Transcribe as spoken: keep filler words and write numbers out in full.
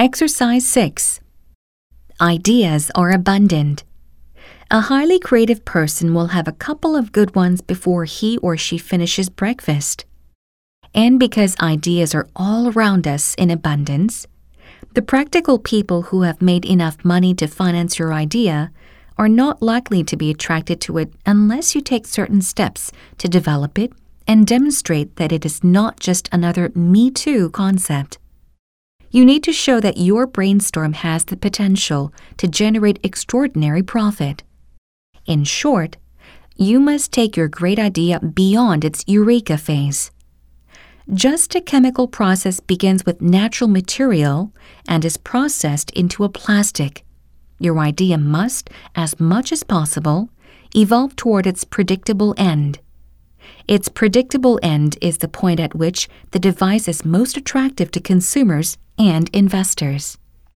Exercise six. Ideas are abundant. A highly creative person will have a couple of good ones before he or she finishes breakfast. And because ideas are all around us in abundance, the practical people who have made enough money to finance your idea are not likely to be attracted to it unless you take certain steps to develop it and demonstrate that it is not just another Me Too concept. You need to show that your brainstorm has the potential to generate extraordinary profit. In short, you must take your great idea beyond its eureka phase. Just a chemical process begins with natural material and is processed into a plastic. Your idea must, as much as possible, evolve toward its predictable end. Its predictable end is the point at which the device is most attractive to consumers and investors.